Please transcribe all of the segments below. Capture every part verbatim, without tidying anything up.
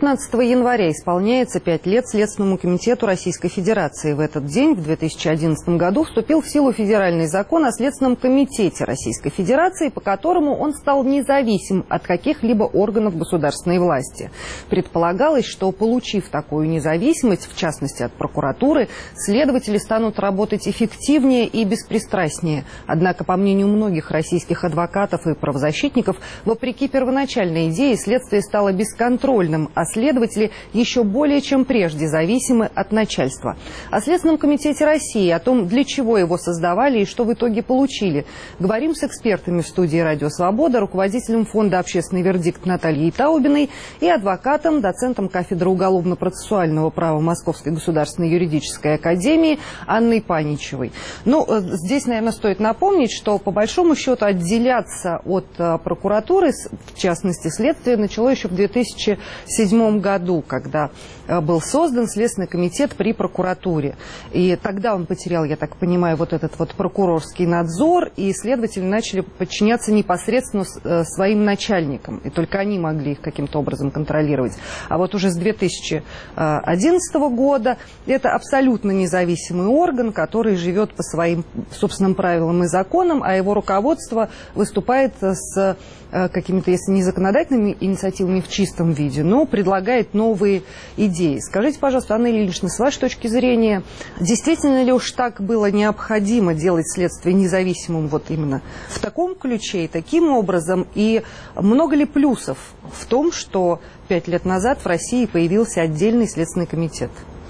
пятнадцатого января исполняется пять лет Следственному комитету Российской Федерации. В этот день, в две тысячи одиннадцатом году, вступил в силу федеральный закон о Следственном комитете Российской Федерации, по которому он стал независим от каких-либо органов государственной власти. Предполагалось, что, получив такую независимость, в частности от прокуратуры, следователи станут работать эффективнее и беспристрастнее. Однако, по мнению многих российских адвокатов и правозащитников, вопреки первоначальной идее, следствие стало бесконтрольным, а следователи еще более чем прежде зависимы от начальства. О Следственном комитете России, о том, для чего его создавали и что в итоге получили, говорим с экспертами в студии «Радио Свобода», руководителем фонда «Общественный вердикт» Натальей Таубиной и адвокатом, доцентом кафедры уголовно-процессуального права Московской государственной юридической академии Анной Паничевой. Ну, здесь, наверное, стоит напомнить, что по большому счету отделяться от прокуратуры, в частности следствия, начало еще в две тысячи седьмом году, когда был создан Следственный комитет при прокуратуре. И тогда он потерял, я так понимаю, вот этот вот прокурорский надзор, и следователи начали подчиняться непосредственно своим начальникам, и только они могли их каким-то образом контролировать. А вот уже с две тысячи одиннадцатого года это абсолютно независимый орган, который живет по своим собственным правилам и законам, а его руководство выступает с какими-то, если не законодательными инициативами в чистом виде, но предлагает новые идеи. Скажите, пожалуйста, Анна Ильинична, с вашей точки зрения, действительно ли уж так было необходимо делать следствие независимым вот именно в таком ключе и таким образом? И много ли плюсов в том, что пять лет назад в России появился отдельный Следственный комитет?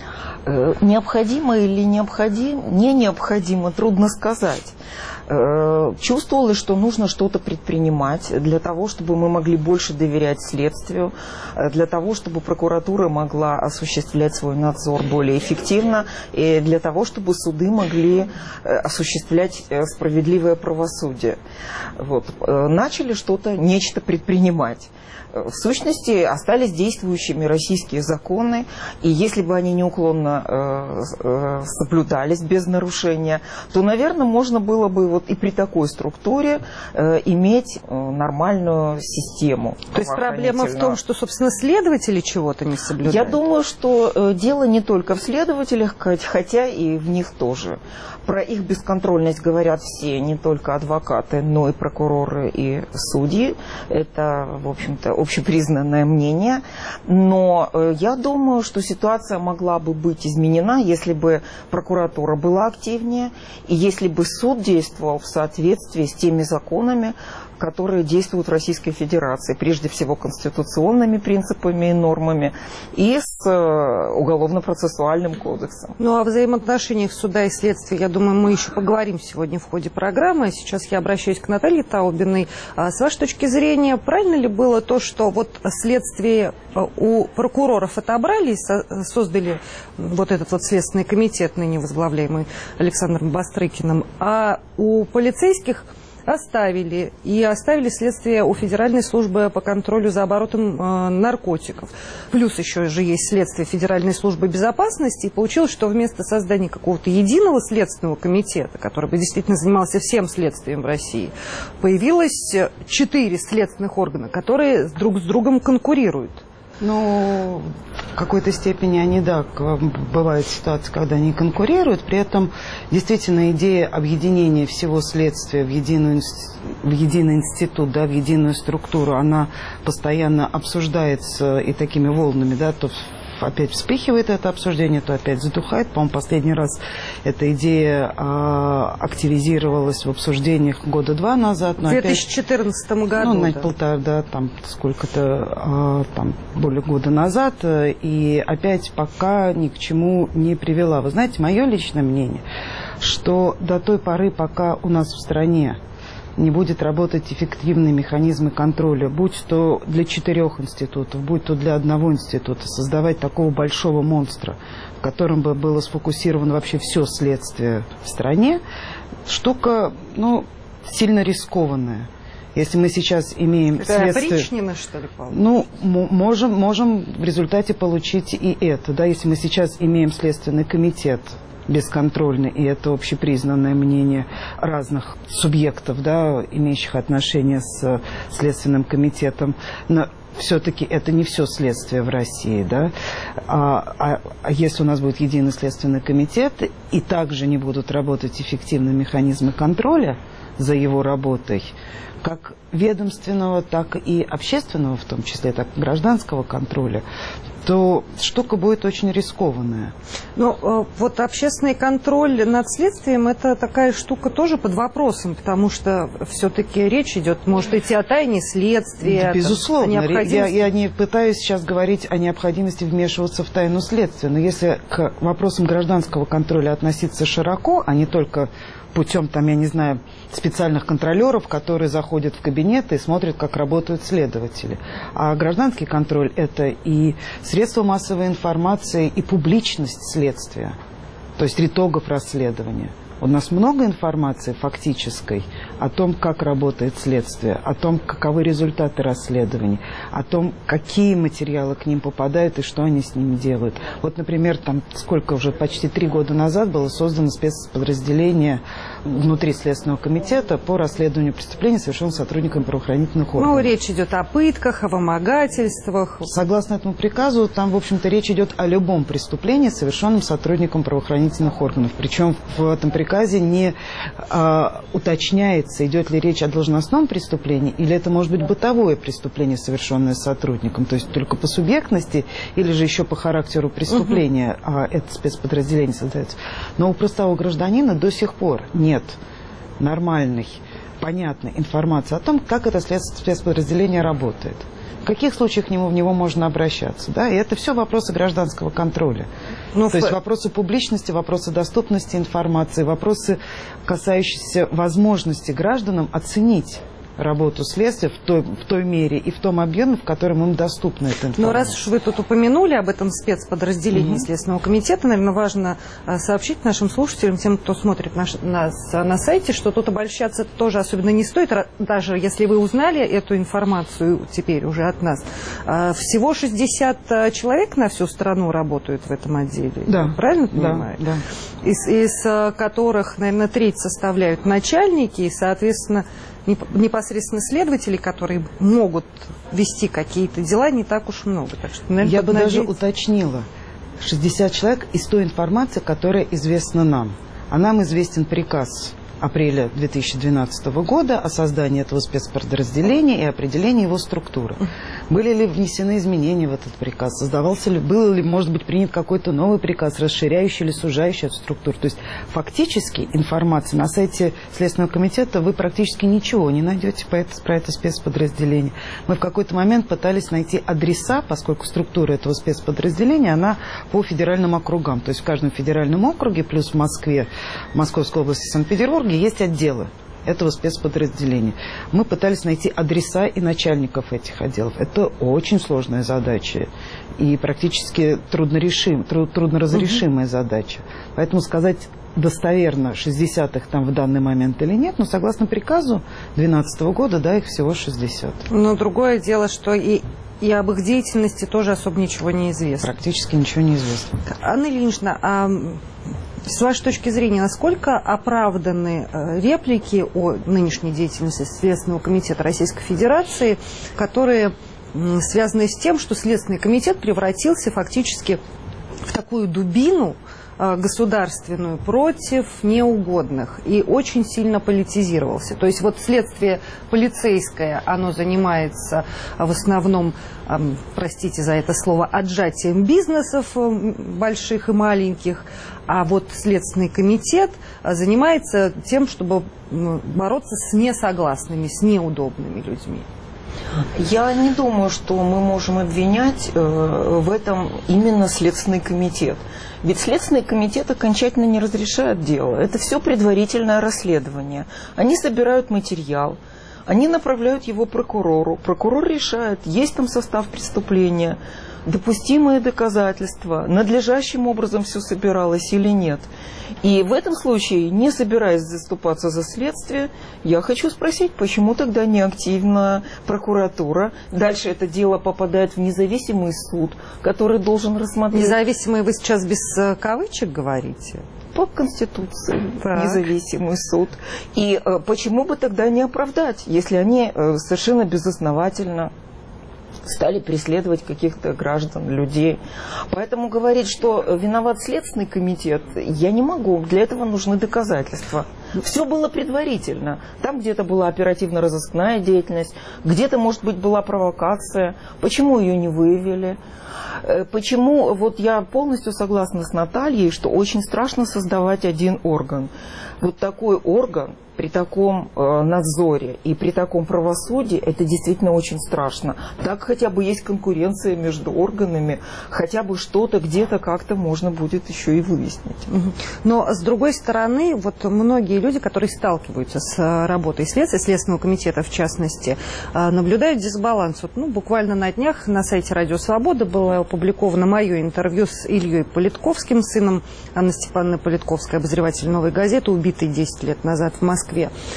Необходимо или необходимо? Не необходимо, трудно сказать. Чувствовалось, что нужно что-то предпринимать для того, чтобы мы могли больше доверять следствию, для того, чтобы прокуратура могла осуществлять свой надзор более эффективно, и для того, чтобы суды могли осуществлять справедливое правосудие. Вот. Начали что-то, нечто предпринимать. В сущности, остались действующими российские законы, и если бы они неуклонно э, э, соблюдались без нарушения, то, наверное, можно было бы вот и при такой структуре э, иметь э, нормальную систему. То есть проблема в том, что, собственно, следователи чего-то не соблюдают? Я думаю, что э, дело не только в следователях, хотя и в них тоже. Про их бесконтрольность говорят все, не только адвокаты, но и прокуроры, и судьи. Это, в общем-то, общепризнанное мнение. Но э, я думаю, что ситуация могла бы быть изменена, если бы прокуратура была активнее, и если бы суд действовал в соответствии с теми законами, которые действуют в Российской Федерации, прежде всего конституционными принципами и нормами, и с уголовно-процессуальным кодексом. Ну, о взаимоотношениях суда и следствия, я думаю, мы еще поговорим сегодня в ходе программы. Сейчас я обращаюсь к Наталье Таубиной. С вашей точки зрения, правильно ли было то, что вот следствие у прокуроров отобрали и создали вот этот вот Следственный комитет, ныне возглавляемый Александром Бастрыкиным, а у полицейских оставили, и оставили следствие у Федеральной службы по контролю за оборотом э, наркотиков. Плюс еще же есть следствие Федеральной службы безопасности, и получилось, что вместо создания какого-то единого следственного комитета, который бы действительно занимался всем следствием в России, появилось четыре следственных органа, которые друг с другом конкурируют. Ну, в какой-то степени они, да, бывают ситуации, когда они конкурируют, при этом действительно идея объединения всего следствия в, единую, в единый институт, да, в единую структуру, она постоянно обсуждается и такими волнами, да, то опять вспыхивает это обсуждение, то опять затухает. По-моему, последний раз эта идея а, активизировалась в обсуждениях года два назад. В две тысячи четырнадцатом году. Ну, на да. полтора, да, там сколько-то, а, там, более года назад. И опять пока ни к чему не привела. Вы знаете, мое личное мнение, что до той поры, пока у нас в стране не будет работать эффективные механизмы контроля, будь то для четырех институтов, будь то для одного института, создавать такого большого монстра, в котором бы было сфокусировано вообще все следствие в стране, штука, ну, сильно рискованная. Если мы сейчас имеем это следствие... опричнина, что ли, Павел? Ну, можем, можем в результате получить и это, да, если мы сейчас имеем Следственный комитет бесконтрольный, и это общепризнанное мнение разных субъектов, да, имеющих отношение с Следственным комитетом. Но все-таки это не все следствие в России, да, а, а, а если у нас будет единый следственный комитет и также не будут работать эффективные механизмы контроля за его работой, как ведомственного, так и общественного, в том числе, так и гражданского контроля, то штука будет очень рискованная. Ну, вот общественный контроль над следствием – это такая штука тоже под вопросом, потому что все-таки речь идет, может идти о тайне следствия. Безусловно. О необходимости... я, я не пытаюсь сейчас говорить о необходимости вмешиваться в тайну следствия, но если к вопросам гражданского контроля относиться широко, а не только путем, там, я не знаю, специальных контролеров, которые заходят в кабинеты и смотрят, как работают следователи. А гражданский контроль – это и средства массовой информации, и публичность следствия, то есть итогов расследования. У нас много информации фактической о том, как работает следствие, о том, каковы результаты расследований, о том, какие материалы к ним попадают и что они с ними делают. Вот, например, там сколько уже, почти три года назад было создано спецподразделение внутри Следственного комитета по расследованию преступлений, совершенных сотрудниками правоохранительных органов. Ну, речь идет о пытках, о вымогательствах. Согласно этому приказу, там, в общем-то, речь идет о любом преступлении, совершенном сотрудником правоохранительных органов. Причем в этом приказе не а, уточняется, идет ли речь о должностном преступлении, или это может быть бытовое преступление, совершенное сотрудником, то есть только по субъектности, или же еще по характеру преступления угу. а, это спецподразделение создается. Но у простого гражданина до сих пор нет нормальной, понятной информации о том, как это спецподразделение работает. В каких случаях к нему, в него можно обращаться. Да? И это все вопросы гражданского контроля. Ну, То в... есть вопросы публичности, вопросы доступности информации, вопросы, касающиеся возможности гражданам оценить работу следствия в той, в той мере и в том объеме, в котором им доступна эта информация. Но раз уж вы тут упомянули об этом спецподразделении mm-hmm. Следственного комитета, наверное, важно сообщить нашим слушателям, тем, кто смотрит наш, нас на сайте, что тут обольщаться тоже особенно не стоит, даже если вы узнали эту информацию теперь уже от нас. Всего шестьдесят человек на всю страну работают в этом отделе. Да. Правильно понимаю? Да. Да. Из, из которых, наверное, треть составляют начальники и, соответственно, непосредственно следователей, которые могут вести какие-то дела, не так уж много. Так что, наверное, я бы надеяться... даже уточнила. шестьдесят человек из той информации, которая известна нам. А нам известен приказ апреля две тысячи двенадцатого года о создании этого спецподразделения и определении его структуры. Были ли внесены изменения в этот приказ? Создавался ли, был ли, может быть, принят какой-то новый приказ, расширяющий или сужающий эту структуру? То есть фактически информация на сайте Следственного комитета вы практически ничего не найдете про это, про это спецподразделение. Мы в какой-то момент пытались найти адреса, поскольку структура этого спецподразделения, она по федеральным округам. То есть в каждом федеральном округе, плюс в Москве, Московской области, Санкт-Петербурге есть отделы этого спецподразделения. Мы пытались найти адреса и начальников этих отделов. Это очень сложная задача и практически труднорешим, труд, трудноразрешимая угу. задача. Поэтому сказать достоверно, шестьдесят их там в данный момент или нет, но согласно приказу две тысячи двенадцатого года, да, их всего шестьдесят. Но другое дело, что и, и об их деятельности тоже особо ничего не известно. Практически ничего не известно. Анна Ильинична, а с вашей точки зрения, насколько оправданы реплики о нынешней деятельности Следственного комитета Российской Федерации, которые связаны с тем, что Следственный комитет превратился фактически в такую дубину государственную против неугодных и очень сильно политизировался. То есть вот следствие полицейское, оно занимается в основном, простите за это слово, отжатием бизнесов больших и маленьких, а вот Следственный комитет занимается тем, чтобы бороться с несогласными, с неудобными людьми. Я не думаю, что мы можем обвинять э, в этом именно Следственный комитет. Ведь Следственный комитет окончательно не разрешает дело. Это все предварительное расследование. Они собирают материал, они направляют его прокурору. Прокурор решает, есть там состав преступления, допустимые доказательства, надлежащим образом все собиралось или нет. И в этом случае, не собираясь заступаться за следствие, я хочу спросить, почему тогда не активна прокуратура? Дальше это дело попадает в независимый суд, который должен рассмотреть... Независимый вы сейчас без кавычек говорите? По Конституции так. Независимый суд. И э, почему бы тогда не оправдать, если они э, совершенно безосновательно стали преследовать каких-то граждан, людей. Поэтому говорить, что виноват Следственный комитет, я не могу. Для этого нужны доказательства. Все было предварительно. Там где-то была оперативно-розыскная деятельность, где-то, может быть, была провокация. Почему ее не выявили? Почему, вот я полностью согласна с Натальей, что очень страшно создавать один орган. Вот такой орган при таком э, надзоре и при таком правосудии, это действительно очень страшно. Так хотя бы есть конкуренция между органами, хотя бы что-то где-то как-то можно будет еще и выяснить. Но с другой стороны, вот многие люди, которые сталкиваются с работой следствия, Следственного комитета в частности, наблюдают дисбаланс. Вот, ну, буквально на днях на сайте «Радио Свобода» было опубликовано мое интервью с Ильей Политковским, сыном Анны Степановны Политковской, обозреватель «Новой газеты», убитый десять лет назад в Москве.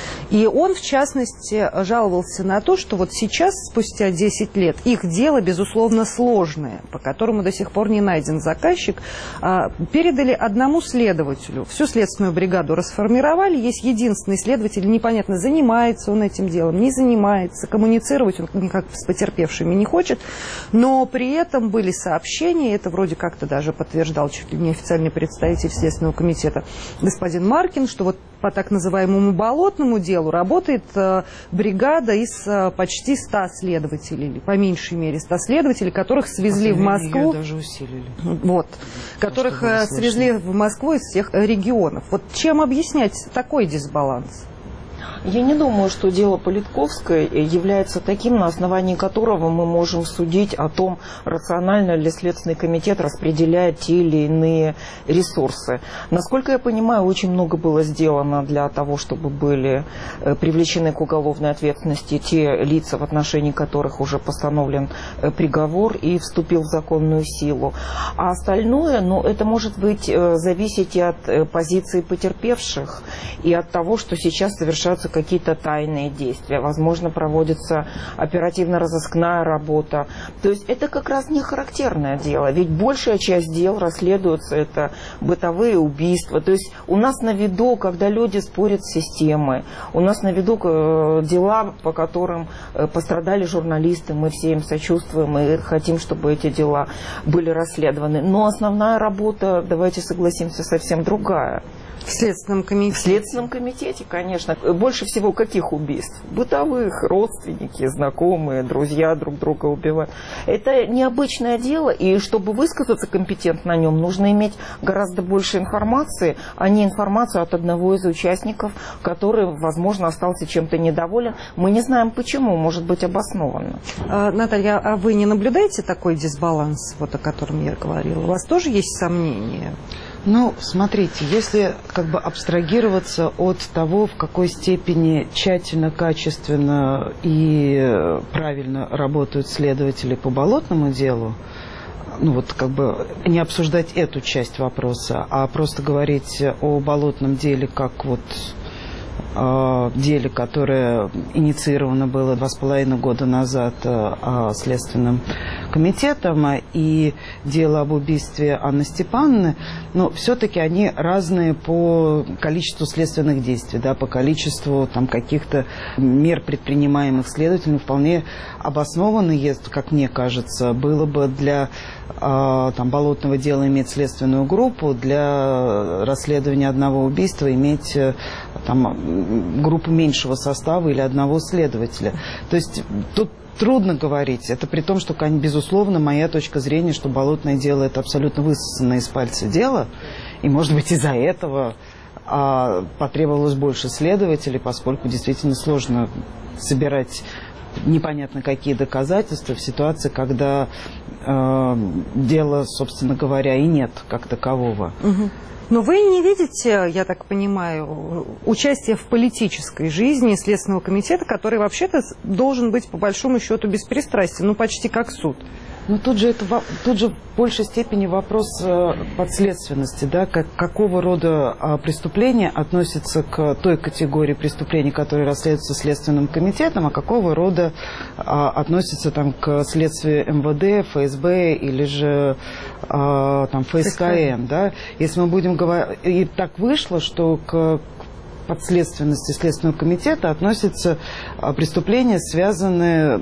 И он, в частности, жаловался на то, что вот сейчас, спустя десять лет, их дело, безусловно, сложное, по которому до сих пор не найден заказчик, передали одному следователю. Всю следственную бригаду расформировали, есть единственный следователь, непонятно, занимается он этим делом, не занимается, коммуницировать он никак с потерпевшими не хочет, но при этом были сообщения, это вроде как-то даже подтверждал чуть ли не официальный представитель Следственного комитета господин Маркин, что вот по так называемому болотному делу работает э, бригада из э, почти ста следователей, или по меньшей мере ста следователей, которых свезли в Москву. Даже усилили. Вот, которых э, свезли в Москву из всех регионов. Вот чем объяснять такой дисбаланс? Я не думаю, что дело Политковской является таким, на основании которого мы можем судить о том, рационально ли Следственный комитет распределяет те или иные ресурсы. Насколько я понимаю, очень много было сделано для того, чтобы были привлечены к уголовной ответственности те лица, в отношении которых уже постановлен приговор и вступил в законную силу. А остальное, ну, это может быть зависеть и от позиции потерпевших, и от того, что сейчас совершаются какие-то тайные действия, возможно, проводится оперативно-розыскная работа. То есть это как раз не характерное дело, ведь большая часть дел расследуется, это бытовые убийства. То есть у нас на виду, когда люди спорят с системой, у нас на виду дела, по которым пострадали журналисты, мы все им сочувствуем и хотим, чтобы эти дела были расследованы. Но основная работа, давайте согласимся, совсем другая. В Следственном комитете? В Следственном комитете, конечно. Больше всего каких убийств? Бытовых, родственники, знакомые, друзья друг друга убивают. Это необычное дело, и чтобы высказаться компетентно на нем, нужно иметь гораздо больше информации, а не информацию от одного из участников, который, возможно, остался чем-то недоволен. Мы не знаем почему, может быть обоснованно. А, Наталья, а вы не наблюдаете такой дисбаланс, вот о котором я говорила? У вас тоже есть сомнения? Ну, смотрите, если как бы абстрагироваться от того, в какой степени тщательно, качественно и правильно работают следователи по болотному делу, ну вот как бы не обсуждать эту часть вопроса, а просто говорить о болотном деле как вот деле, которое инициировано было два с половиной года назад Следственным комитетом, и дело об убийстве Анны Степановны, но все-таки они разные по количеству следственных действий, да, по количеству там каких-то мер, предпринимаемых следователями, вполне обоснованно, как мне кажется, было бы для там, болотного дела иметь следственную группу, для расследования одного убийства иметь там, группу меньшего состава или одного следователя. То есть тут трудно говорить. Это при том, что, безусловно, моя точка зрения, что болотное дело – это абсолютно высосанное из пальца дело. И, может быть, из-за этого а, потребовалось больше следователей, поскольку действительно сложно собирать непонятно какие доказательства в ситуации, когда э, дела, собственно говоря, и нет как такового. Угу. Но вы не видите, я так понимаю, участия в политической жизни Следственного комитета, который вообще-то должен быть, по большому счету, беспристрастен, ну, почти как суд. Ну, тут же, это, тут же в большей степени вопрос подследственности, да, как, какого рода преступления относятся к той категории преступлений, которые расследуются Следственным комитетом, а какого рода а, относятся там, к следствию эм вэ дэ, эф эс бэ или же а, там, эф эс ка эм. Да? Если мы будем говорить... И так вышло, что к подследственности Следственного комитета относятся преступления, связанные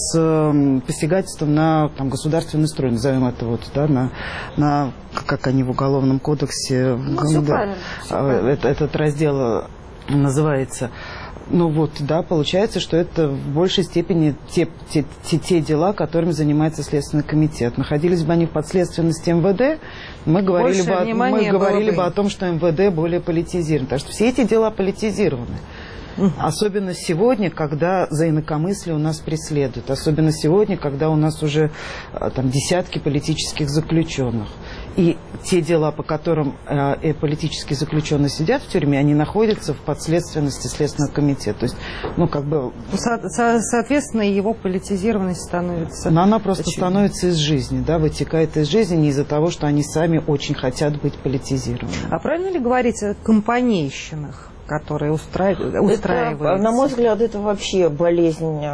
с посягательством на там, государственный строй, назовем это вот, да, на, на как они в Уголовном кодексе, ну, все да, правильно, все правильно. Этот, этот раздел называется. Ну вот, да, получается, что это в большей степени те, те, те, те дела, которыми занимается Следственный комитет. Находились бы они в подследственности эм вэ дэ, мы говорили, бы, мы говорили бы о том, что эм вэ дэ более политизировано. Потому что все эти дела политизированы. Особенно сегодня, когда за инакомыслие у нас преследуют. Особенно сегодня, когда у нас уже там, десятки политических заключенных. И те дела, по которым э, политические заключенные сидят в тюрьме, они находятся в подследственности Следственного комитета. То есть, ну, как бы... Со- со- соответственно, его политизированность становится... Но она просто очевидно. становится из жизни, да, вытекает из жизни не из-за того, что они сами очень хотят быть политизированы. А правильно ли говорить о компанейщинах, которые устраив... устраиваются? Это, на мой взгляд, это вообще болезнь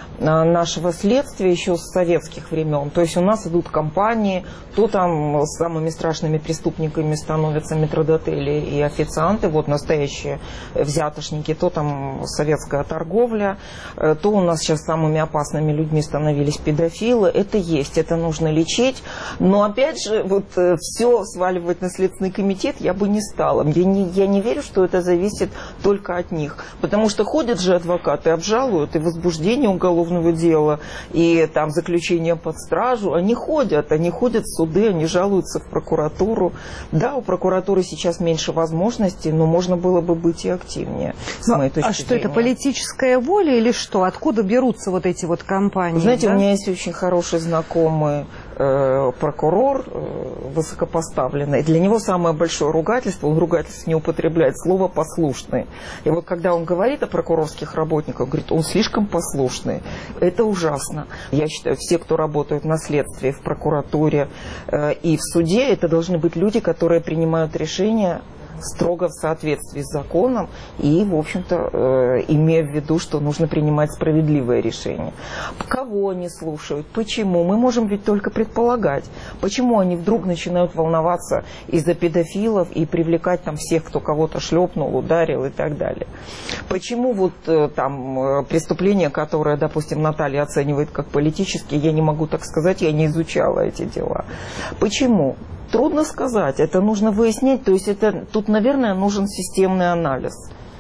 нашего следствия еще с советских времен. То есть у нас идут кампании, то там самыми страшными преступниками становятся метрдотели и официанты, вот настоящие взятошники, то там советская торговля, то у нас сейчас самыми опасными людьми становились педофилы. Это есть, это нужно лечить. Но опять же, вот все сваливать на Следственный комитет я бы не стала. Я не, я не верю, что это зависит только от них. Потому что ходят же адвокаты, обжалуют, и возбуждение уголовного дела, и там заключение под стражу, они ходят, они ходят в суды, они жалуются в прокуратуру. Да, у прокуратуры сейчас меньше возможностей, но можно было бы быть и активнее, с моей точки А что зрения. это, политическая воля или что? Откуда берутся вот эти вот компании? Знаете, да? у меня есть очень хороший знакомый э, прокурор, э, высокопоставленный. Для него самое большое ругательство, он ругательство не употребляет, слово «послушный». И вот когда он говорит о прокурорских работниках, говорит, он слишком послушный. Это ужасно. Я считаю, все, кто работают на следствии, в прокуратуре э, и в суде, это должны быть люди, которые принимают решения строго в соответствии с законом и, в общем-то, э, имея в виду, что нужно принимать справедливое решение. Кого они слушают? Почему? Мы можем ведь только предполагать. Почему они вдруг начинают волноваться из-за педофилов и привлекать там всех, кто кого-то шлепнул, ударил и так далее? Почему вот э, там э, преступления, которые, допустим, Наталья оценивает как политические, я не могу так сказать, я не изучала эти дела. Почему? Трудно сказать, это нужно выяснять, то есть это, тут, наверное, нужен системный анализ.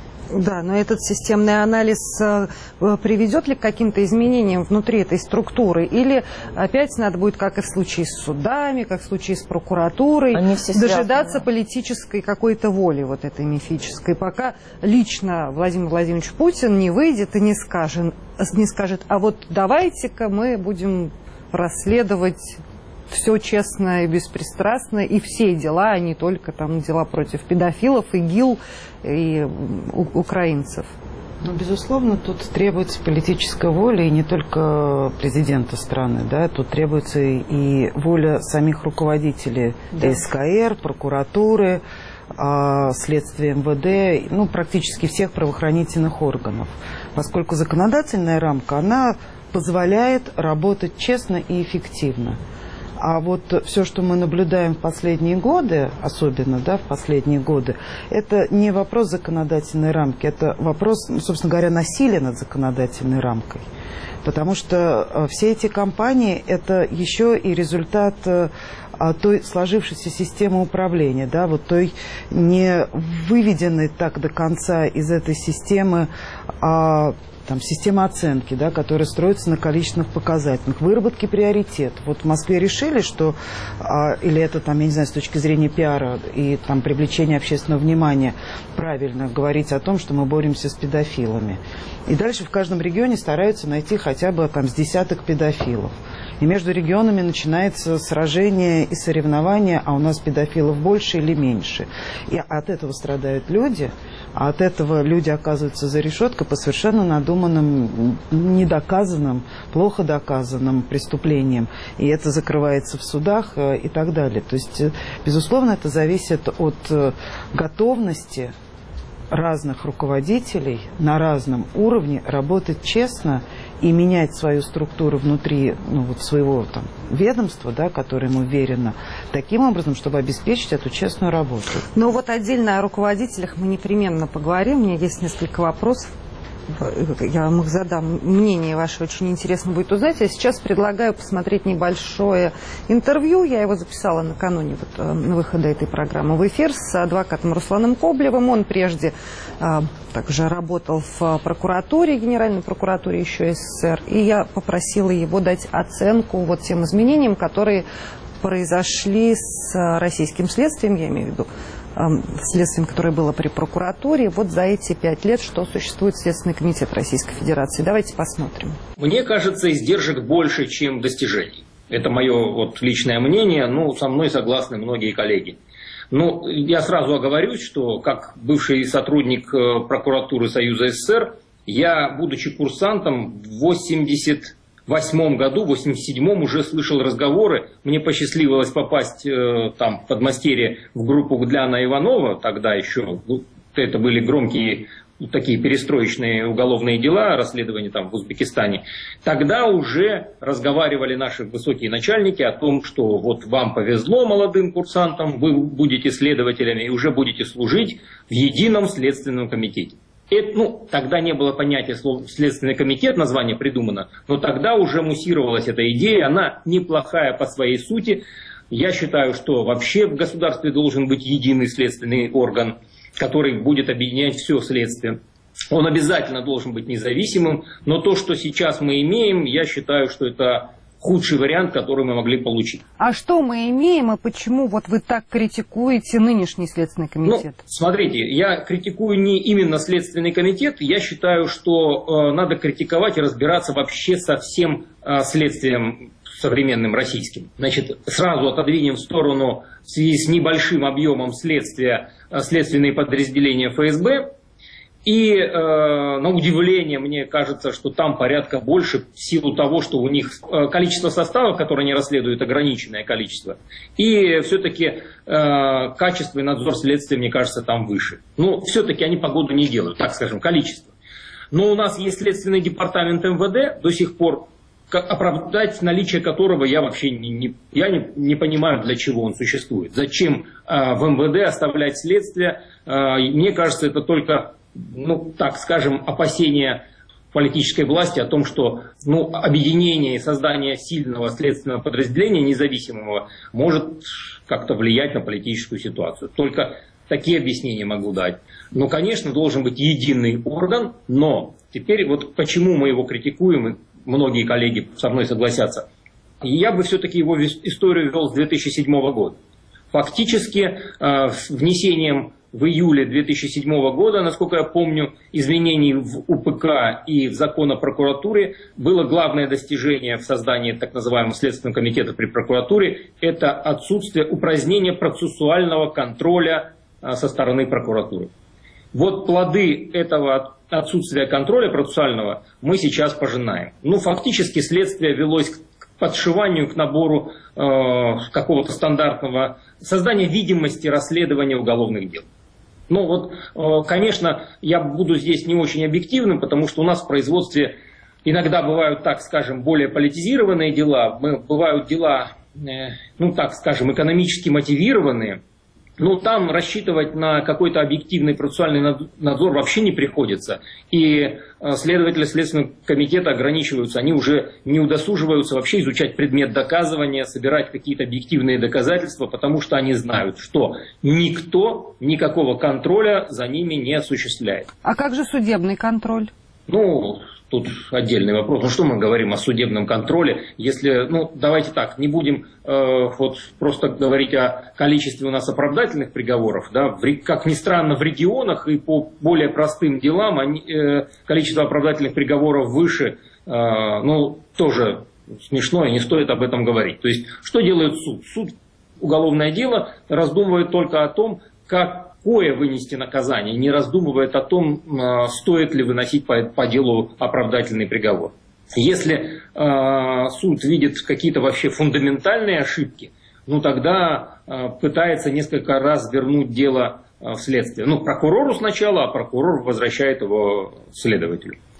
Да, но этот системный анализ э, приведет ли к каким-то изменениям внутри этой структуры? Или опять надо будет, как и в случае с судами, как в случае с прокуратурой, дожидаться связаны. политической какой-то воли вот этой мифической, пока лично Владимир Владимирович Путин не выйдет и не скажет, не скажет, а вот давайте-ка мы будем расследовать все честно и беспристрастно, и все дела, а не только там дела против педофилов, ИГИЛ и украинцев. Ну, безусловно, тут требуется политическая воля, и не только президента страны, да, тут требуется и воля самих руководителей, да. эс ка эр, прокуратуры, следствия эм вэ дэ, ну, практически всех правоохранительных органов, поскольку законодательная рамка, она позволяет работать честно и эффективно. А вот все, что мы наблюдаем в последние годы, особенно, да, в последние годы, это не вопрос законодательной рамки, это вопрос, собственно говоря, насилия над законодательной рамкой. Потому что все эти кампании – это еще и результат той сложившейся системы управления, да, вот той не выведенной так до конца из этой системы а, там, система оценки, да, которая строится на количественных показателях, выработки приоритетов. Вот в Москве решили, что, а, или это, там, я не знаю, с точки зрения пиара и там, привлечения общественного внимания, правильно говорить о том, что мы боремся с педофилами. И дальше в каждом регионе стараются найти хотя бы там, с десяток педофилов. И между регионами начинается сражение и соревнование, а у нас педофилов больше или меньше. И от этого страдают люди, а от этого люди оказываются за решеткой по совершенно надуманным, недоказанным, плохо доказанным преступлениям. И это закрывается в судах и так далее. То есть, безусловно, это зависит от готовности разных руководителей на разном уровне работать честно и менять свою структуру внутри, ну, вот своего там ведомства, да, которое ему верено, таким образом, чтобы обеспечить эту честную работу. Ну вот отдельно о руководителях мы непременно поговорим. У меня есть несколько вопросов. Я вам их задам. Мнение ваше очень интересно будет узнать. Я сейчас предлагаю посмотреть небольшое интервью. Я его записала накануне вот, на выхода этой программы в эфир с адвокатом Русланом Коблевым. Он прежде а, также работал в прокуратуре, Генеральной прокуратуре еще СССР. И я попросила его дать оценку вот тем изменениям, которые произошли с российским следствием, я имею в виду, следствием, которое было при прокуратуре, вот за эти пять лет, что существует Следственный комитет Российской Федерации. Давайте посмотрим. Мне кажется, издержек больше, чем достижений. Это мое вот личное мнение, ну, со мной согласны многие коллеги. Ну, я сразу оговорюсь, что как бывший сотрудник прокуратуры Союза СССР, я, будучи курсантом, в восемьдесят восьмом году, в восемьдесят седьмом уже слышал разговоры. Мне посчастливилось попасть э, там в подмастерье в группу Гудляна Иванова, тогда еще это были громкие такие перестроечные уголовные дела, расследования там в Узбекистане. Тогда уже разговаривали наши высокие начальники о том, что вот вам повезло, молодым курсантам, вы будете следователями и уже будете служить в едином следственном комитете. Это, ну, тогда не было понятия слова «следственный комитет», название придумано, но тогда уже муссировалась эта идея, она неплохая по своей сути. Я считаю, что вообще в государстве должен быть единый следственный орган, который будет объединять все следствие. Он обязательно должен быть независимым, но то, что сейчас мы имеем, я считаю, что это худший вариант, который мы могли получить. А что мы имеем и почему вот вы так критикуете нынешний Следственный комитет? Ну, смотрите, я критикую не именно Следственный комитет, я считаю, что э, надо критиковать и разбираться вообще со всем э, следствием современным российским. Значит, сразу отодвинем в сторону в связи с небольшим объемом следствия э, следственные подразделения эф эс бэ. И, э, на удивление, мне кажется, что там порядка больше в силу того, что у них э, количество составов, которые они расследуют, ограниченное количество. И все-таки э, качество и надзор следствия, мне кажется, там выше. Но все-таки они погоду не делают, так скажем, количество. Но у нас есть Следственный департамент эм вэ дэ, до сих пор, как оправдать наличие которого я вообще не, не, я не, не понимаю, для чего он существует. Зачем э, в эм вэ дэ оставлять следствие? Э, мне кажется, это только... ну, так скажем, опасения политической власти о том, что ну, объединение и создание сильного следственного подразделения независимого может как-то влиять на политическую ситуацию. Только такие объяснения могу дать. Но, конечно, должен быть единый орган, но теперь вот почему мы его критикуем, и многие коллеги со мной согласятся. Я бы все-таки его историю вел с две тысячи седьмого года. Фактически, с внесением в июле две тысячи седьмого года, насколько я помню, изменений в у пэ ка и в закон о прокуратуре было главное достижение в создании так называемого Следственного комитета при прокуратуре. Это отсутствие упразднения процессуального контроля со стороны прокуратуры. Вот плоды этого отсутствия контроля процессуального мы сейчас пожинаем. Ну, фактически следствие велось к подшиванию, к набору э, какого-то стандартного создания видимости расследования уголовных дел. Ну вот, конечно, я буду здесь не очень объективным, потому что у нас в производстве иногда бывают, так скажем, более политизированные дела, бывают дела, ну так скажем, экономически мотивированные. Ну, там рассчитывать на какой-то объективный процессуальный надзор вообще не приходится. И следователи Следственного комитета ограничиваются, они уже не удосуживаются вообще изучать предмет доказывания, собирать какие-то объективные доказательства, потому что они знают, что никто никакого контроля за ними не осуществляет. А как же судебный контроль? Ну, тут отдельный вопрос. Ну, что мы говорим о судебном контроле, если, ну, давайте так, не будем э, вот просто говорить о количестве у нас оправдательных приговоров, да, в, как ни странно, в регионах и по более простым делам они, э, количество оправдательных приговоров выше, э, ну, тоже смешно, и не стоит об этом говорить. То есть, что делает суд? Суд, уголовное дело, раздумывает только о том, как какое вынести наказание, не раздумывает о том, стоит ли выносить по, по делу оправдательный приговор. Если э, суд видит какие-то вообще фундаментальные ошибки, ну тогда э, пытается несколько раз вернуть дело э, в следствие. Ну, прокурору сначала, а прокурор возвращает его следователю.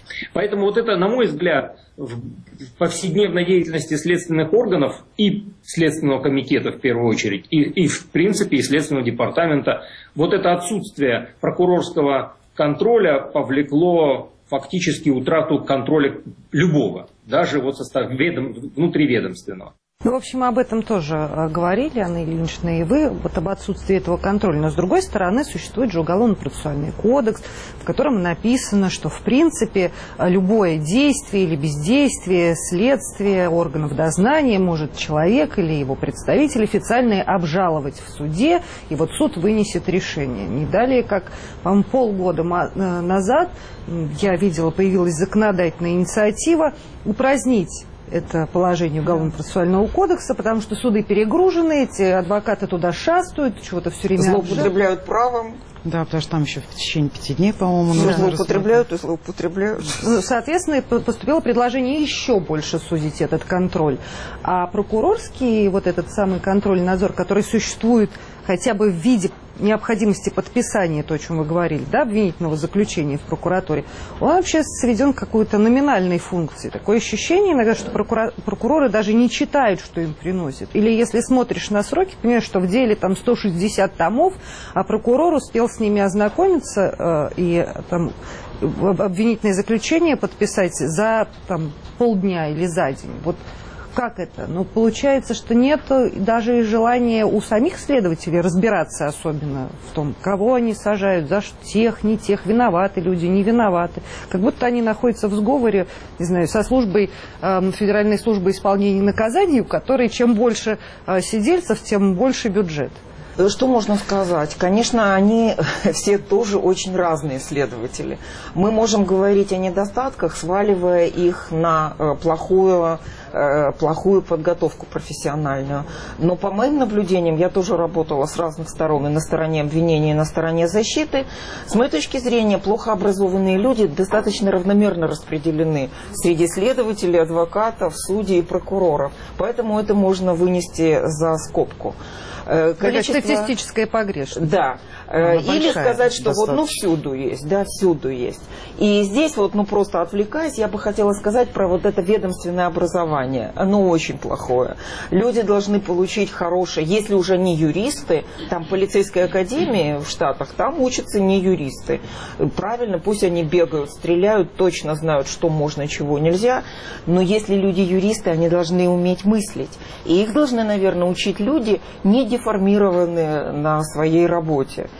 Поэтому вот это, на мой взгляд, в повседневной деятельности следственных органов и Следственного комитета в первую очередь, и, и в принципе и Следственного департамента, вот это отсутствие прокурорского контроля повлекло фактически утрату контроля любого, даже вот состав ведом, внутриведомственного. Ну, в общем, об этом тоже говорили, Анна Ильинична, и вы, вот об отсутствии этого контроля. Но, с другой стороны, существует же Уголовно-процессуальный кодекс, в котором написано, что, в принципе, любое действие или бездействие следствия органов дознания может человек или его представитель официально обжаловать в суде, и вот суд вынесет решение. Не далее, как, по-моему, полгода назад, я видела, появилась законодательная инициатива упразднить это положение Уголовно-процессуального кодекса, потому что суды перегружены, эти адвокаты туда шастают, чего-то все время злоупотребляют правом. Да, потому что там еще в течение пяти дней, по-моему, да. Злоупотребляют и злоупотребляют. Ну, соответственно, поступило предложение еще больше сузить этот контроль. А прокурорский вот этот самый контроль, надзор, который существует хотя бы в виде необходимости подписания, то, о чем вы говорили, да, обвинительного заключения в прокуратуре, он вообще сведен к какой-то номинальной функции. Такое ощущение иногда, что прокура... прокуроры даже не читают, что им приносят. Или если смотришь на сроки, понимаешь, что в деле там сто шестьдесят томов, а прокурор успел с ними ознакомиться э, и там обвинительное заключение подписать за там, полдня или за день. Вот как это? Ну, получается, что нет даже желания у самих следователей разбираться особенно в том, кого они сажают, за что, тех, не тех, виноваты люди, не виноваты. Как будто они находятся в сговоре, не знаю, со службой, э, Федеральной службой исполнения наказаний, у которой чем больше э, сидельцев, тем больше бюджет. Что можно сказать? Конечно, они все тоже очень разные следователи. Мы можем говорить о недостатках, сваливая их на плохую, плохую подготовку профессиональную. Но по моим наблюдениям, я тоже работала с разных сторон, и на стороне обвинения, и на стороне защиты. С моей точки зрения, плохо образованные люди достаточно равномерно распределены среди следователей, адвокатов, судей и прокуроров. Поэтому это можно вынести за скобку. Количество... Статистическая погрешность. Да. Или сказать, что достаточно. Вот ну всюду есть, да, всюду есть. И здесь вот, ну просто отвлекаясь, я бы хотела сказать про вот это ведомственное образование. Оно очень плохое. Люди должны получить хорошее, если уже не юристы, там полицейской академии в Штатах, там учатся не юристы. Правильно, пусть они бегают, стреляют, точно знают, что можно, чего нельзя. Но если люди юристы, они должны уметь мыслить. И их должны, наверное, учить люди, не деформированные на своей работе.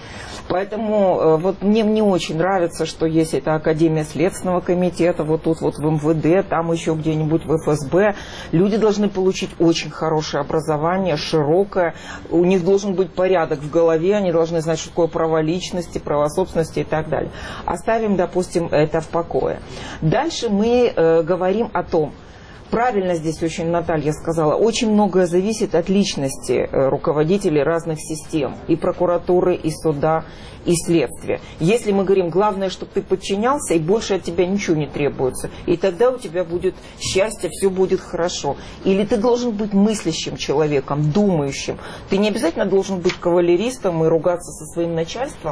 Поэтому вот мне не очень нравится, что есть эта Академия Следственного комитета, вот тут вот в эм вэ дэ, там еще где-нибудь в эф эс бэ. Люди должны получить очень хорошее образование, широкое. У них должен быть порядок в голове, они должны знать, что такое право личности, право собственности и так далее. Оставим, допустим, это в покое. Дальше мы э, говорим о том, правильно здесь очень Наталья сказала, очень многое зависит от личности руководителей разных систем, и прокуратуры, и суда, и следствия. Если мы говорим, главное, чтобы ты подчинялся, и больше от тебя ничего не требуется, и тогда у тебя будет счастье, все будет хорошо. Или ты должен быть мыслящим человеком, думающим. Ты не обязательно должен быть кавалеристом и ругаться со своим начальством.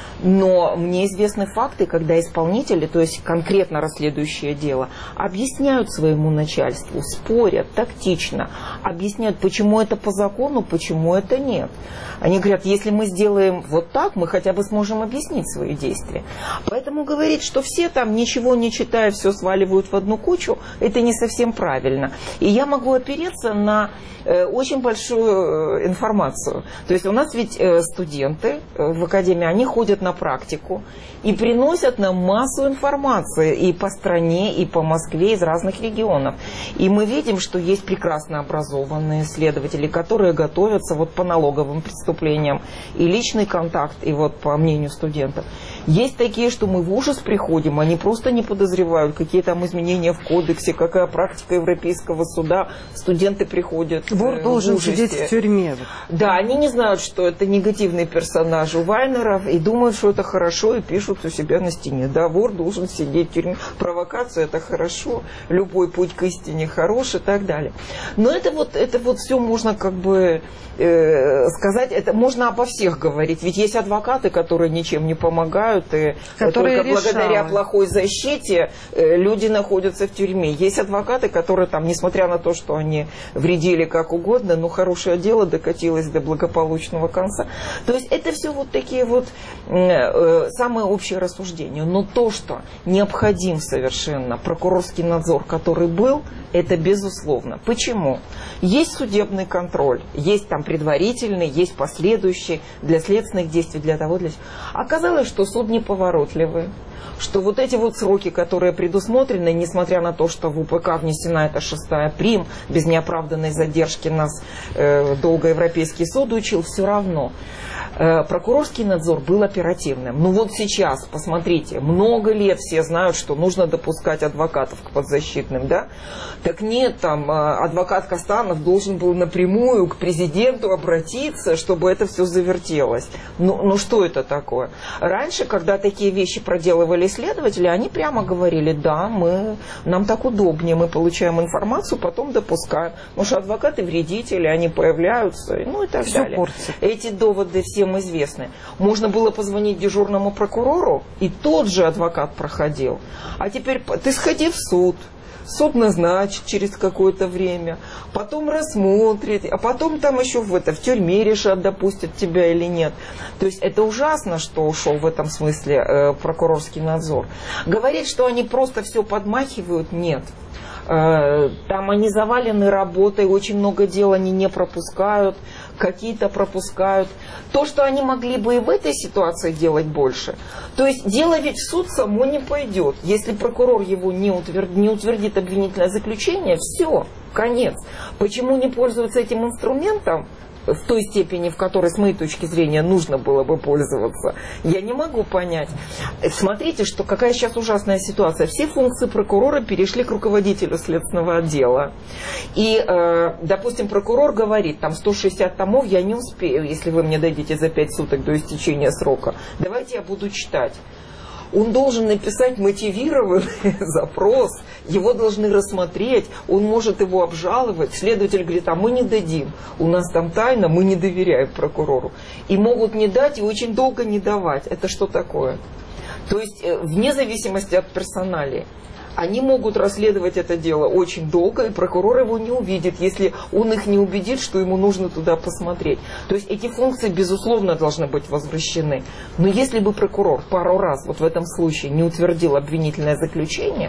Но мне известны факты, когда исполнители, то есть конкретно расследующее дело, объясняют своему начальству, спорят тактично, объясняют, почему это по закону, почему это нет. Они говорят, если мы сделаем вот так, мы хотя бы сможем объяснить свои действия. Поэтому говорить, что все там, ничего не читая, все сваливают в одну кучу, это не совсем правильно. И я могу опереться на э, очень большую э, информацию. То есть у нас ведь э, студенты э, в академии, они ходят на практику и приносят нам массу информации и по стране, и по Москве, из разных регионов. И мы видим, что есть прекрасно образованные следователи, которые готовятся вот по налоговым преступлениям, и личный контакт, и вот по мнению студентов. Есть такие, что мы в ужас приходим, они просто не подозревают, какие там изменения в кодексе, какая практика Европейского суда. Студенты приходят Вор должен сидеть в тюрьме. Да, они не знают, что это негативный персонаж у Вайнеров, и думают, что это хорошо, и пишут у себя на стене. Да, вор должен сидеть в тюрьме. Провокация – это хорошо, любой путь к истине хорош и так далее. Но это вот, это вот все можно как бы э, сказать, это можно обо всех говорить. Ведь есть адвокаты, которые ничем не помогают, проверяют, и Которые только решают. благодаря плохой защите люди находятся в тюрьме. Есть адвокаты, которые там, несмотря на то, что они вредили как угодно, но хорошее дело докатилось до благополучного конца. То есть это все вот такие вот э, самые общие рассуждения. Но то, что необходим совершенно прокурорский надзор, который был, это безусловно. Почему? Есть судебный контроль, есть там предварительный, есть последующий для следственных действий, для того, для... Оказалось, что суд неповоротливый, что вот эти вот сроки, которые предусмотрены, несмотря на то, что в УПК внесена эта шестая прим, без неоправданной задержки нас э, долго Европейский суд учил, все равно. Прокурорский надзор был оперативным. Ну вот сейчас, посмотрите, много лет все знают, что нужно допускать адвокатов к подзащитным, да? Так нет, там адвокат Костанов должен был напрямую к президенту обратиться, чтобы это все завертелось. Ну, ну что это такое? Раньше, когда такие вещи проделывали следователи, они прямо говорили, да, мы, нам так удобнее, мы получаем информацию, потом допускаем. Потому что адвокаты вредители, они появляются, ну и так все далее. Портит. Эти доводы всем известны. Можно было позвонить дежурному прокурору, и тот же адвокат проходил. А теперь ты сходи в суд, суд назначит через какое-то время, потом рассмотрит, а потом там еще в, это, в тюрьме решат, допустят тебя или нет. То есть это ужасно, что ушел в этом смысле э, прокурорский надзор. Говорить, что они просто все подмахивают, нет. Там они завалены работой, очень много дел они не пропускают, какие-то пропускают. То, что они могли бы и в этой ситуации делать больше. То есть дело ведь в суд само не пойдет. Если прокурор его не, утверд... не утвердит обвинительное заключение, все, конец. Почему не пользуются этим инструментом в той степени, в которой, с моей точки зрения, нужно было бы пользоваться, я не могу понять. Смотрите, что какая сейчас ужасная ситуация. Все функции прокурора перешли к руководителю следственного отдела. И, э, допустим, прокурор говорит, там сто шестьдесят томов я не успею, если вы мне дадите за пять суток до истечения срока. Давайте я буду читать. Он должен написать мотивированный запрос, его должны рассмотреть, он может его обжаловать. Следователь говорит, а мы не дадим, у нас там тайна, мы не доверяем прокурору. И могут не дать, и очень долго не давать. Это что такое? То есть, вне зависимости от персоналии. Они могут расследовать это дело очень долго, и прокурор его не увидит, если он их не убедит, что ему нужно туда посмотреть. То есть эти функции, безусловно, должны быть возвращены. Но если бы прокурор пару раз вот в этом случае не утвердил обвинительное заключение,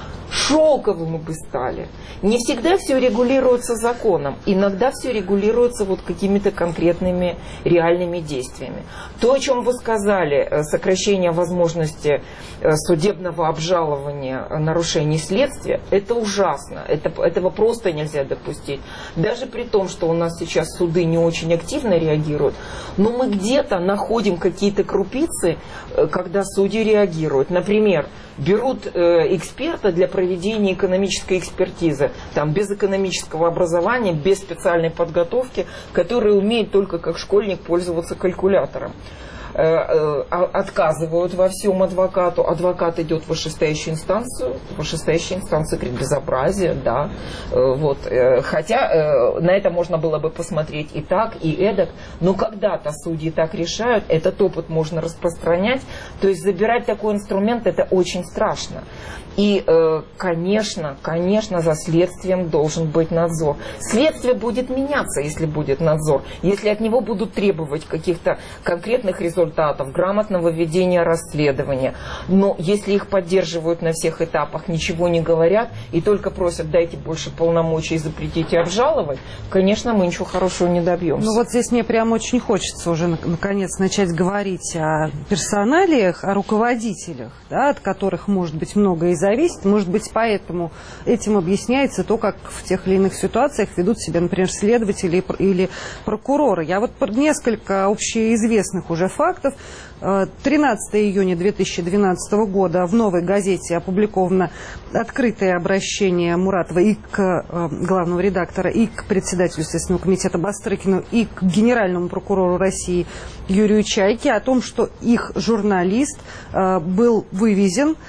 шелковыми бы стали. Не всегда все регулируется законом. Иногда все регулируется вот какими-то конкретными реальными действиями. То, о чем вы сказали, сокращение возможности судебного обжалования нарушений следствия, это ужасно. Это, этого просто нельзя допустить. Даже при том, что у нас сейчас суды не очень активно реагируют, но мы где-то находим какие-то крупицы, когда судьи реагируют. Например, берут э, эксперта для проведения экономической экспертизы, там, без экономического образования, без специальной подготовки, который умеет только как школьник пользоваться калькулятором. Э, э, отказывают во всем адвокату. Адвокат идет в вышестоящую инстанцию. Вышестоящая инстанция говорит, безобразие, да. Э, вот, э, хотя э, на это можно было бы посмотреть и так, и эдак. Но когда-то судьи так решают, этот опыт можно распространять. То есть забирать такой инструмент, это очень страшно. И, э, конечно, конечно, за следствием должен быть надзор. Следствие будет меняться, если будет надзор. Если от него будут требовать каких-то конкретных результатов, грамотного ведения расследования. Но если их поддерживают на всех этапах, ничего не говорят и только просят, дайте больше полномочий, запретите обжаловать, конечно, мы ничего хорошего не добьемся. Ну вот здесь мне прям очень хочется уже наконец начать говорить о персоналиях, о руководителях, да, от которых может быть многое из зависит. Может быть, поэтому этим объясняется то, как в тех или иных ситуациях ведут себя, например, следователи или прокуроры. Я вот несколько общеизвестных уже фактов. тринадцатого июня две тысячи двенадцатого года в «Новой газете» опубликовано открытое обращение Муратова и к главному редактору, и к председателю Следственного комитета Бастрыкину, и к генеральному прокурору России Юрию Чайке о том, что их журналист был вывезен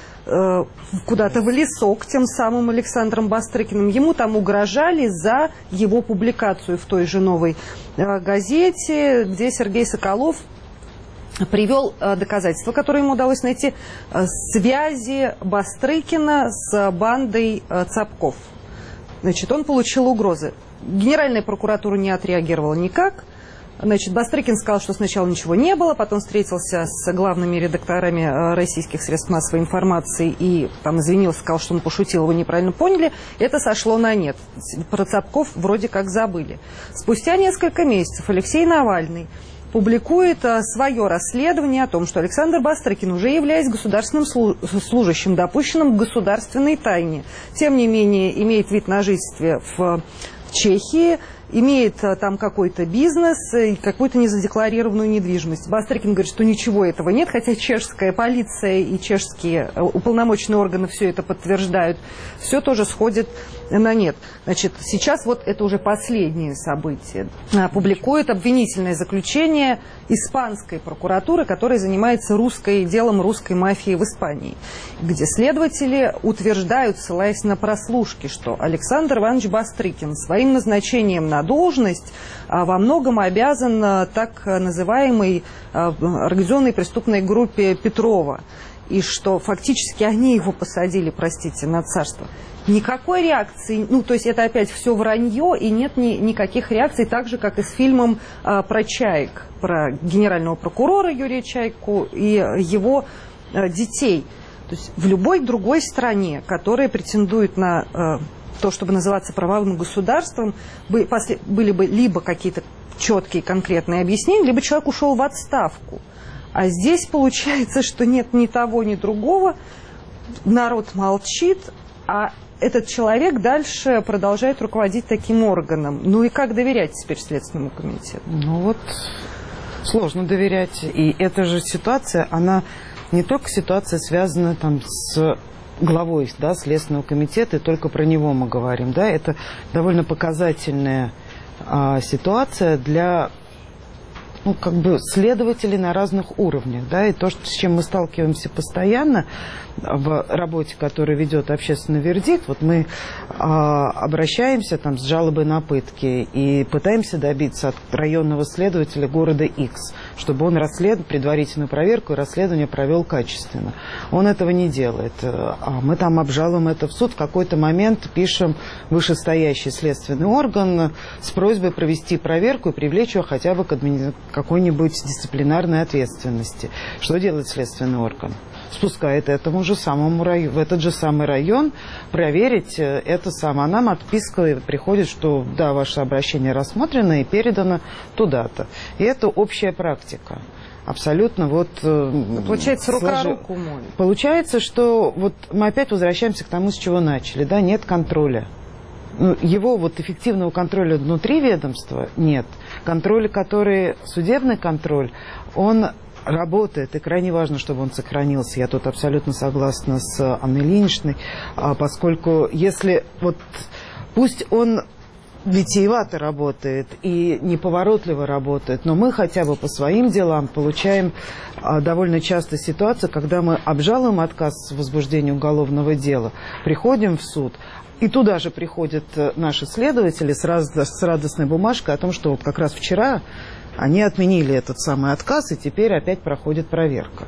куда-то в лесок тем самым Александром Бастрыкиным. Ему там угрожали за его публикацию в той же «Новой газете», где Сергей Соколов привел доказательства, которые ему удалось найти, связи Бастрыкина с бандой Цапков. Значит, он получил угрозы. Генеральная прокуратура не отреагировала никак. Значит, Бастрыкин сказал, что сначала ничего не было, потом встретился с главными редакторами российских средств массовой информации и там извинился, сказал, что он пошутил, его неправильно поняли. Это сошло на нет. Про Цапков вроде как забыли. Спустя несколько месяцев Алексей Навальный публикует а, свое расследование о том, что Александр Бастрыкин, уже являясь государственным служащим, допущенным к государственной тайне, тем не менее имеет вид на жительство в Чехии, имеет а, там какой-то бизнес и какую-то незадекларированную недвижимость. Бастрыкин говорит, что ничего этого нет, хотя чешская полиция и чешские а, уполномоченные органы все это подтверждают. Все тоже сходит на нет. Значит, сейчас вот это уже последнее событие. А, публикует обвинительное заключение испанской прокуратуры, которая занимается русской, делом русской мафии в Испании, где следователи утверждают, ссылаясь на прослушки, что Александр Иванович Бастрыкин своим назначением на должность а, во многом обязан а, так называемой а, организованной преступной группе Петрова, и что фактически они его посадили, простите, на царство. Никакой реакции, ну, то есть это опять все вранье, и нет ни, никаких реакций, так же, как и с фильмом а, про Чаек, про генерального прокурора Юрия Чайку и а, его а, детей. То есть в любой другой стране, которая претендует на а, то, чтобы называться правовым государством, были, после, были бы либо какие-то четкие конкретные объяснения, либо человек ушел в отставку. А здесь получается, что нет ни того, ни другого, народ молчит, а этот человек дальше продолжает руководить таким органом. Ну и как доверять теперь Следственному комитету? Ну вот, сложно доверять. И эта же ситуация, она не только ситуация связана там с главой, да, Следственного комитета, и только про него мы говорим. Да, это довольно показательная а, ситуация для, ну, как бы следователей на разных уровнях. Да, и то, с чем мы сталкиваемся постоянно в работе, которую ведет общественный вердикт, вот мы а, обращаемся там с жалобой на пытки и пытаемся добиться от районного следователя города X, чтобы он расслед... предварительную проверку и расследование провел качественно. Он этого не делает. А мы там обжалуем это в суд, в какой-то момент пишем вышестоящий следственный орган с просьбой провести проверку и привлечь его хотя бы к адми... какой-нибудь дисциплинарной ответственности. Что делает следственный орган? Спускает этому же самому району, в этот же самый район проверить это самое. А нам отписка приходит, что да, ваше обращение рассмотрено и передано туда-то. И это общая практика. Абсолютно вот... Получается, рука сложи... руку моет. Получается, что вот мы опять возвращаемся к тому, с чего начали. Да, нет контроля. Его вот эффективного контроля внутри ведомства нет. Контроль, который... Судебный контроль, он... работает, и крайне важно, чтобы он сохранился. Я тут абсолютно согласна с Анной Ильиничной, поскольку если вот пусть он витиевато работает и неповоротливо работает, но мы хотя бы по своим делам получаем довольно часто ситуацию, когда мы обжалуем отказ в возбуждении уголовного дела, приходим в суд, и туда же приходят наши следователи с, раз, с радостной бумажкой о том, что вот как раз вчера они отменили этот самый отказ, и теперь опять проходит проверка.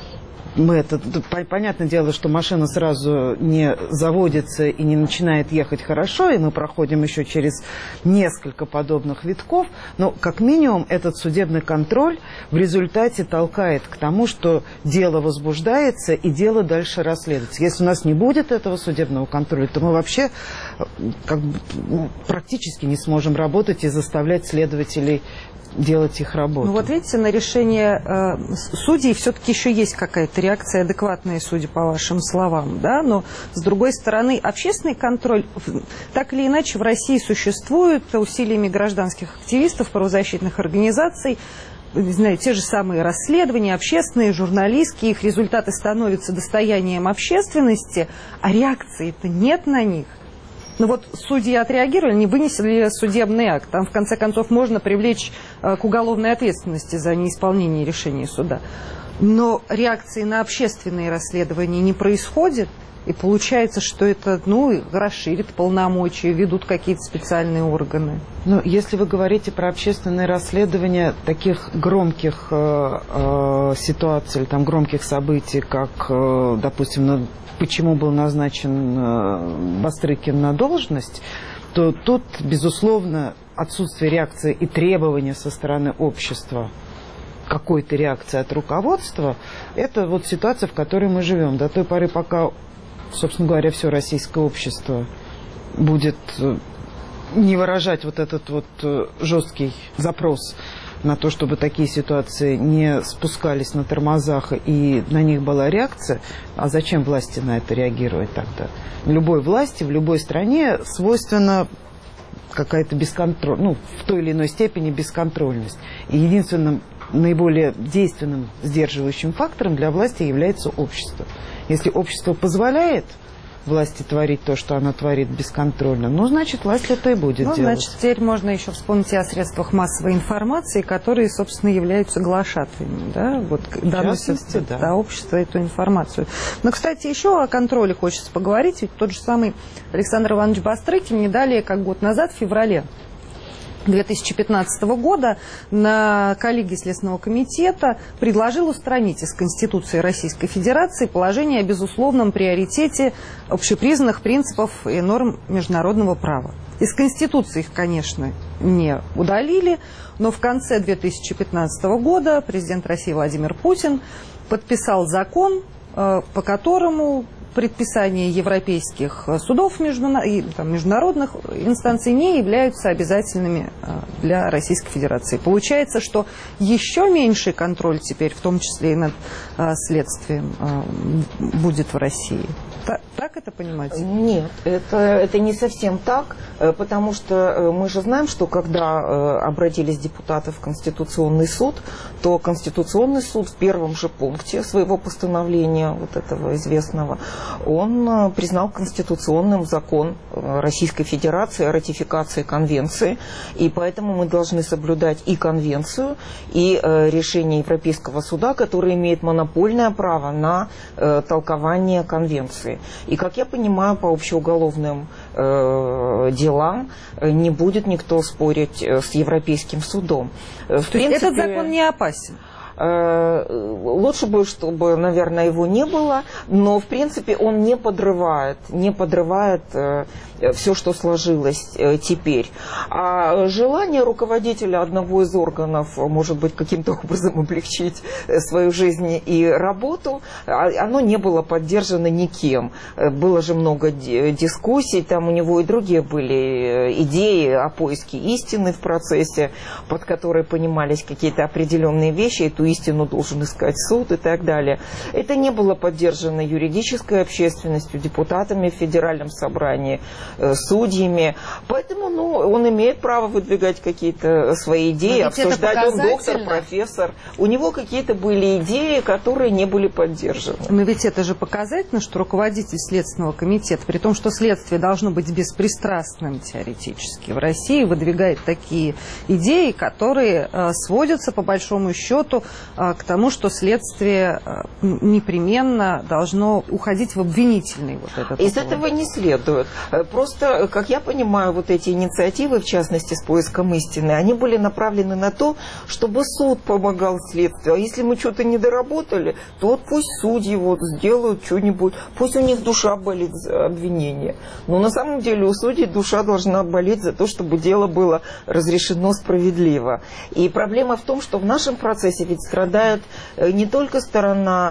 Мы это, понятное дело, что машина сразу не заводится и не начинает ехать хорошо, и мы проходим еще через несколько подобных витков, но как минимум этот судебный контроль в результате толкает к тому, что дело возбуждается и дело дальше расследуется. Если у нас не будет этого судебного контроля, то мы вообще как бы, ну, практически не сможем работать и заставлять следователей делать их работу. Ну вот видите, на решение э, судей все-таки еще есть какая-то реакция адекватная, судя по вашим словам, да, но с другой стороны общественный контроль так или иначе в России существует усилиями гражданских активистов, правозащитных организаций, не знаю, те же самые расследования общественные, журналистские, их результаты становятся достоянием общественности, а реакции-то нет на них. Ну вот судьи отреагировали, не вынесли судебный акт. Там, в конце концов, можно привлечь э, к уголовной ответственности за неисполнение решения суда. Но реакции на общественные расследования не происходит. И получается, что это, ну, расширит полномочия, ведут какие-то специальные органы. Ну, если вы говорите про общественное расследование таких громких э, э, ситуаций, или там громких событий, как, э, допустим, на, почему был назначен э, Бастрыкин на должность, то тут, безусловно, отсутствие реакции и требования со стороны общества, какой-то реакции от руководства, это вот ситуация, в которой мы живем. До той поры, пока, собственно говоря, все российское общество будет не выражать вот этот вот жесткий запрос на то, чтобы такие ситуации не спускались на тормозах и на них была реакция, а зачем власти на это реагировать тогда? Любой власти в любой стране свойственна какая-то бесконтроль, ну, в той или иной степени бесконтрольность. И единственным наиболее действенным сдерживающим фактором для власти является общество. Если общество позволяет власти творить то, что она творит бесконтрольно, ну, значит, власть это и будет ну, делать. Значит, теперь можно еще вспомнить и о средствах массовой информации, которые, собственно, являются глашатаями, да, вот, доносят да. до общества эту информацию. Но, кстати, еще о контроле хочется поговорить, ведь тот же самый Александр Иванович Бастрыкин не далее, как год назад, в феврале две тысячи пятнадцатого года на коллегии Следственного комитета предложил устранить из Конституции Российской Федерации положение о безусловном приоритете общепризнанных принципов и норм международного права. Из Конституции их, конечно, не удалили, но в конце две тысячи пятнадцатого года президент России Владимир Путин подписал закон, по которому предписания европейских судов и там, международных инстанций не являются обязательными для Российской Федерации. Получается, что еще меньший контроль теперь, в том числе и над следствием, будет в России. Так, так это понимать? Нет, это, это не совсем так, потому что мы же знаем, что когда обратились депутаты в Конституционный суд, то Конституционный суд в первом же пункте своего постановления, вот этого известного, он признал конституционным закон Российской Федерации о ратификации конвенции, и поэтому мы должны соблюдать и конвенцию, и решение Европейского суда, которое имеет монопольное право на толкование конвенции. И, как я понимаю, по общеуголовным э, делам не будет никто спорить с Европейским судом. В То принципе, есть этот закон не опасен? Лучше бы, чтобы, наверное, его не было, но, в принципе, он не подрывает, не подрывает все, что сложилось теперь. А желание руководителя одного из органов, может быть, каким-то образом облегчить свою жизнь и работу, оно не было поддержано никем. Было же много дискуссий, там у него и другие были идеи о поиске истины в процессе, под которой понимались какие-то определенные вещи, эту истину должен искать суд и так далее. Это не было поддержано юридической общественностью, депутатами в Федеральном собрании, судьями. Поэтому, ну, он имеет право выдвигать какие-то свои идеи, обсуждать. Он доктор, профессор. У него какие-то были идеи, которые не были поддержаны. Но ведь это же показательно, что руководитель Следственного комитета, при том, что следствие должно быть беспристрастным теоретически, в России выдвигает такие идеи, которые э, сводятся, по большому счету, к тому, что следствие непременно должно уходить в обвинительный вот этот Из уклон. этого не следует. Просто, как я понимаю, вот эти инициативы, в частности, с поиском истины, они были направлены на то, чтобы суд помогал следствию. А если мы что-то не доработали, то вот пусть судьи вот сделают что-нибудь, пусть у них душа болит за обвинение. Но на самом деле у судей душа должна болеть за то, чтобы дело было разрешено справедливо. И проблема в том, что в нашем процессе ведь страдает не только сторона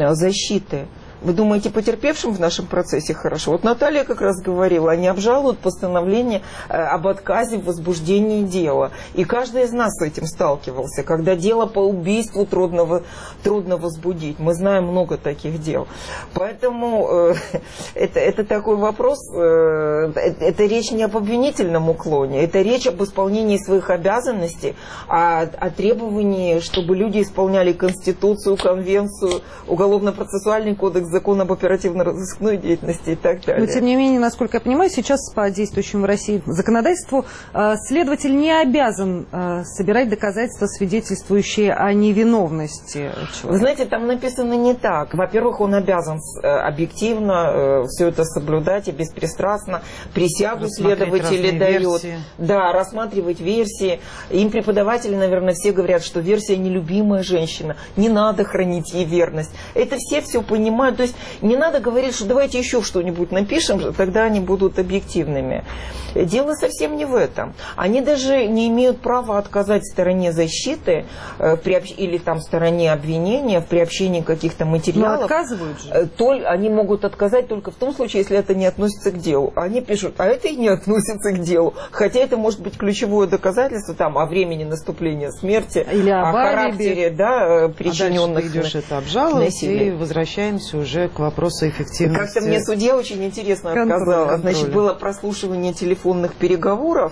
защиты. Вы думаете, потерпевшим в нашем процессе хорошо? Вот Наталья как раз говорила, они обжалуют постановление об отказе в возбуждении дела. И каждый из нас с этим сталкивался, когда дело по убийству трудно, трудно возбудить. Мы знаем много таких дел. Поэтому э, это, это такой вопрос, э, это речь не об обвинительном уклоне, это речь об исполнении своих обязанностей, о, о требовании, чтобы люди исполняли Конституцию, Конвенцию, Уголовно-процессуальный кодекс закон об оперативно-розыскной деятельности и так далее. Но, тем не менее, насколько я понимаю, сейчас по действующему в России законодательству следователь не обязан собирать доказательства, свидетельствующие о невиновности человека. Вы знаете, там написано не так. Во-первых, он обязан объективно все это соблюдать и беспристрастно. Присягу следователи дают. Да, рассматривать версии. Им преподаватели, наверное, все говорят, что версия нелюбимая женщина. Не надо хранить ей верность. Это все все понимают. То есть не надо говорить, что давайте еще что-нибудь напишем, тогда они будут объективными. Дело совсем не в этом. Они даже не имеют права отказать стороне защиты э, при общ... или там стороне обвинения в приобщении каких-то материалов. Но отказывают же. Толь... Они могут отказать только в том случае, если это не относится к делу. Они пишут, а это и не относится к делу. Хотя это может быть ключевое доказательство там, о времени наступления смерти, или о характере, да, причиненных а идешь это обжаловать, и возвращаемся уже к вопросу эффективности. Как-то мне судья очень интересно отказала. Значит, было прослушивание телефонных переговоров,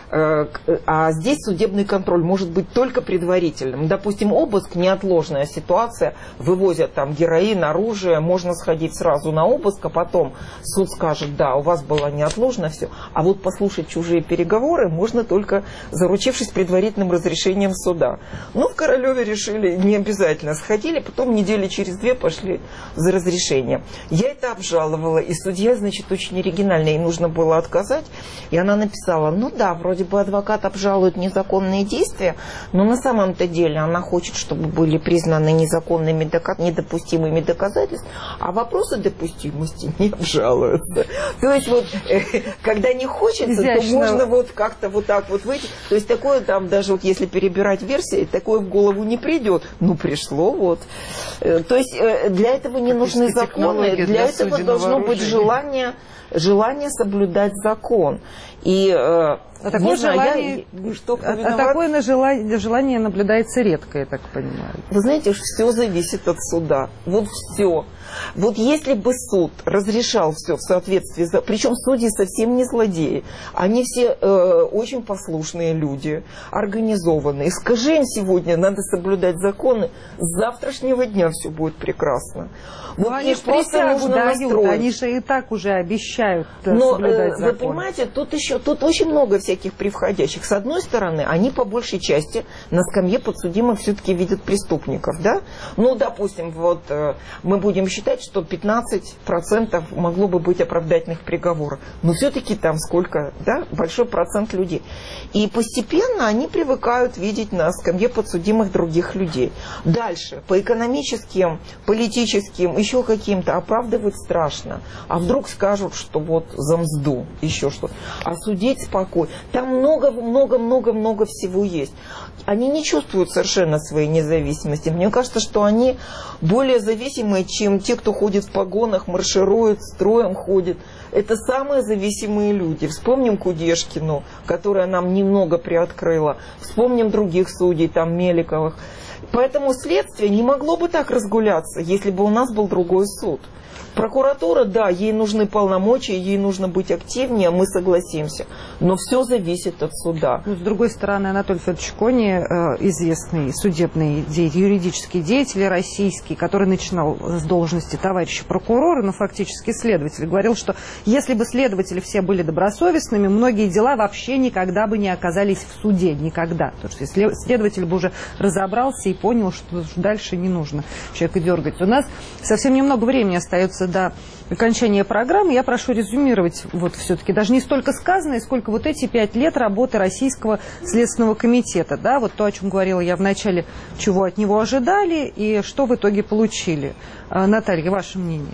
а здесь судебный контроль может быть только предварительным. Допустим, обыск, неотложная ситуация, вывозят там героин, оружие, можно сходить сразу на обыск, а потом суд скажет, да, у вас было неотложно все. А вот послушать чужие переговоры можно только заручившись предварительным разрешением суда. Ну, в Королеве решили, не обязательно сходили, потом недели через две пошли за разрешением. Я это обжаловала, и судья, значит, очень оригинально, ей нужно было отказать, и она написала, ну да, вроде бы адвокат обжалует незаконные действия, но на самом-то деле она хочет, чтобы были признаны незаконными, недопустимыми доказательствами, а вопросы допустимости не обжалуются. То есть вот, когда не хочется, изящно, то можно вот как-то вот так вот выйти. То есть такое там, даже вот если перебирать версии, такое в голову не придет. Ну, пришло вот. То есть для этого не нужны законы, для, для этого должно быть желание, желание соблюдать закон. И А такое, знаю, желание, я, что, а такое желание, желание наблюдается редко, я так понимаю. Вы знаете, все зависит от суда. Вот все. Вот если бы суд разрешал все в соответствии, за... причем судьи совсем не злодеи, они все э, очень послушные люди, организованные. Скажи им сегодня, надо соблюдать законы, с завтрашнего дня все будет прекрасно. Вот они их просто нужно дают, настроить. Они же и так уже обещают Но, соблюдать э, закон. Вы понимаете, тут еще тут очень много всяких превходящих. С одной стороны, они по большей части на скамье подсудимых все-таки видят преступников, да? Ну, допустим, вот э, мы будем считать, что пятнадцать процентов могло бы быть оправдательных приговоров. Но все-таки там сколько, да? Большой процент людей. И постепенно они привыкают видеть на скамье подсудимых других людей. Дальше, по экономическим, политическим, еще каким-то оправдывать страшно. А вдруг скажут, что вот за мзду, еще что. А судить спокойно. Там много-много-много-много всего есть. Они не чувствуют совершенно своей независимости. Мне кажется, что они более зависимые, чем те, кто ходит в погонах, марширует, строем ходит. Это самые зависимые люди. Вспомним Кудешкину, которая нам немного приоткрыла. Вспомним других судей, там Меликовых. Поэтому следствие не могло бы так разгуляться, если бы у нас был другой суд. Прокуратура, да, ей нужны полномочия, ей нужно быть активнее, мы согласимся. Но все зависит от суда. Ну, с другой стороны, Анатолий Федорович Кони, э, известный судебный деятель, юридический деятель российский, который начинал с должности товарища прокурора, но фактически следователь, говорил, что если бы следователи все были добросовестными, многие дела вообще никогда бы не оказались в суде. Никогда. Потому что следователь бы уже разобрался и понял, что дальше не нужно человека дергать. У нас совсем немного времени остается до окончания программы. Я прошу резюмировать вот все-таки даже не столько сказанное, сколько вот эти пять лет работы Российского Следственного комитета. Да, вот то, о чем говорила я в начале, чего от него ожидали и что в итоге получили. Наталья, ваше мнение?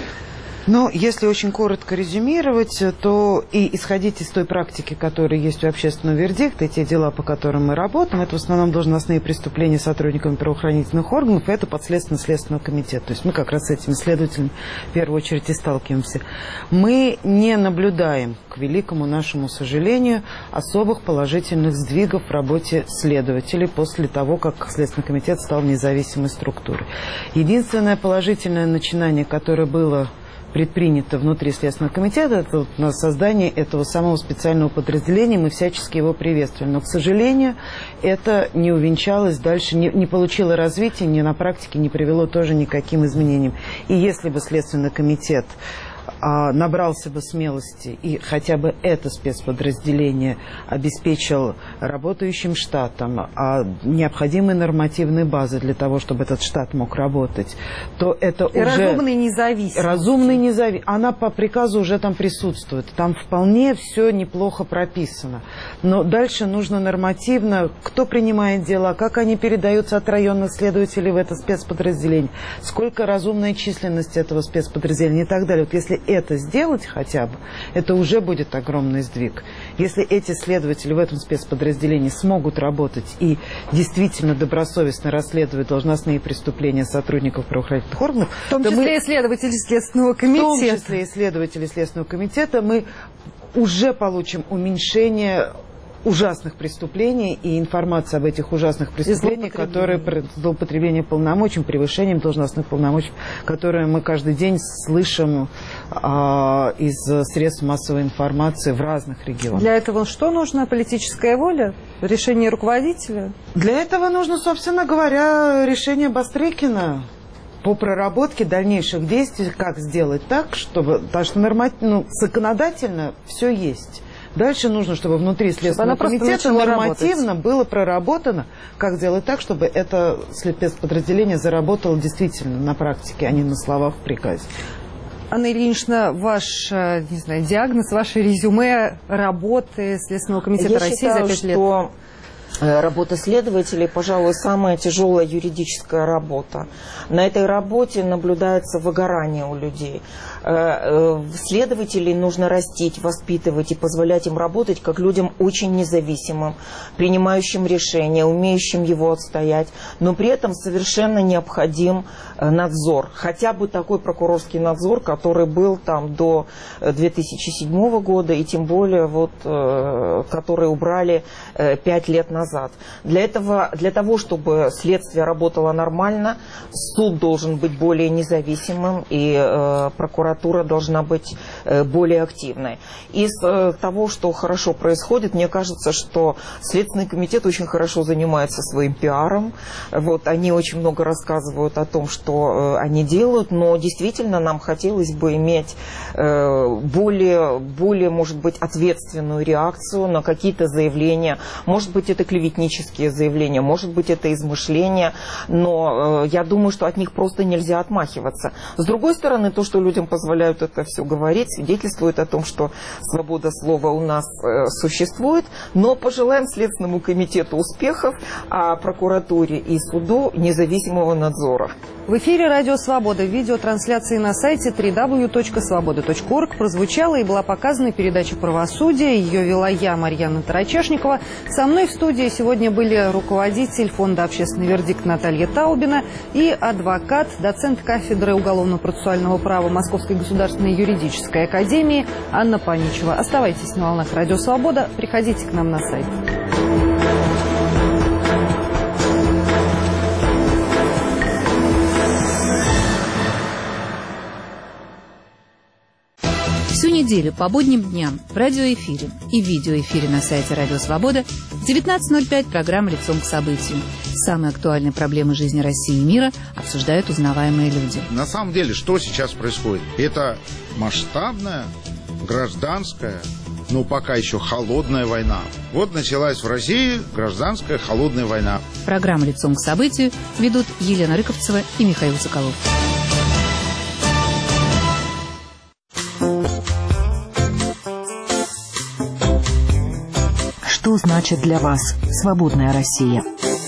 Ну, если очень коротко резюмировать, то и исходить из той практики, которая есть у общественного вердикта, и те дела, по которым мы работаем, это в основном должностные преступления сотрудниками правоохранительных органов, и это подследственный Следственного комитета. То есть мы как раз с этими следователями в первую очередь и сталкиваемся. Мы не наблюдаем, к великому нашему сожалению, особых положительных сдвигов в работе следователей после того, как Следственный комитет стал независимой структурой. Единственное положительное начинание, которое было предпринято внутри Следственного комитета, это вот на создание этого самого специального подразделения, мы всячески его приветствовали. Но, к сожалению, это не увенчалось дальше, не, не получило развития, ни на практике не привело тоже никаким изменениям. И если бы Следственный комитет а, набрался бы смелости и хотя бы это спецподразделение обеспечил работающим штатом, а необходимой нормативной базой для того, чтобы этот штат мог работать, то это и уже... разумный независимый. Разумный независимый. Она по приказу уже там присутствует. Там вполне все неплохо прописано. Но дальше нужно нормативно, кто принимает дела, как они передаются от районных следователей в это спецподразделение, сколько разумная численность этого спецподразделения и так далее. Вот если это сделать хотя бы, это уже будет огромный сдвиг. Если эти следователи в этом спецподразделении смогут работать и действительно добросовестно расследовать должностные преступления сотрудников правоохранительных органов, в том числе мы, и следователи Следственного комитета. В том числе и следователи Следственного комитета, мы уже получим уменьшение ужасных преступлений и информация об этих ужасных преступлениях, которые злоупотребление полномочий, превышением должностных полномочий, которые мы каждый день слышим а, из средств массовой информации в разных регионах. Для этого что нужно? Политическая воля? Решение руководителя? Для этого нужно, собственно говоря, решение Бастрыкина по проработке дальнейших действий, как сделать так, чтобы, потому что нормативно, ну, законодательно все есть. Дальше нужно, чтобы внутри Следственного комитета нормативно работать. Было проработано, как сделать так, чтобы это спецподразделение заработало действительно на практике, а не на словах в приказе. Анна Ильинична, ваш, не знаю, диагноз, ваше резюме работы Следственного комитета Я России считаю, за пять лет? Что работа следователей, пожалуй, самая тяжелая юридическая работа. На этой работе наблюдается выгорание у людей. Следователей нужно растить, воспитывать и позволять им работать как людям очень независимым, принимающим решения, умеющим его отстоять, но при этом совершенно необходим надзор. Хотя бы такой прокурорский надзор, который был там до две тысячи седьмого года, и тем более вот, который убрали пять лет назад. Для этого, для того, чтобы следствие работало нормально, суд должен быть более независимым, и э, прокуратура должна быть э, более активной. Из э, того, что хорошо происходит, мне кажется, что Следственный комитет очень хорошо занимается своим пиаром. Вот, они очень много рассказывают о том, что э, они делают, но действительно нам хотелось бы иметь э, более, более, может быть, ответственную реакцию на какие-то заявления. Может быть, это клеветнические заявления, может быть, это измышления, но э, я думаю, что от них просто нельзя отмахиваться. С другой стороны, то, что людям позволяют это все говорить, свидетельствует о том, что свобода слова у нас э, существует, но пожелаем Следственному комитету успехов, а прокуратуре и суду независимого надзора. В эфире «Радио Свобода» в видеотрансляции на сайте дабл ю дабл ю дабл ю точка свобода точка орг прозвучала и была показана передача «Правосудие». Ее вела я, Марьяна Тарачешникова. Со мной в студии сегодня были руководитель фонда «Общественный вердикт» Наталья Таубина и адвокат, доцент кафедры уголовно-процессуального права Московской государственной юридической академии Анна Паничева. Оставайтесь на волнах «Радио Свобода», приходите к нам на сайт. Всю неделю по будним дням в радиоэфире и видеоэфире на сайте «Радио Свобода» в девятнадцать ноль пять программа «Лицом к событию». Самые актуальные проблемы жизни России и мира обсуждают узнаваемые люди. На самом деле, что сейчас происходит? Это масштабная, гражданская, но пока еще холодная война. Вот началась в России гражданская холодная война. Программу «Лицом к событию» ведут Елена Рыковцева и Михаил Соколов. Что значит для вас свободная Россия?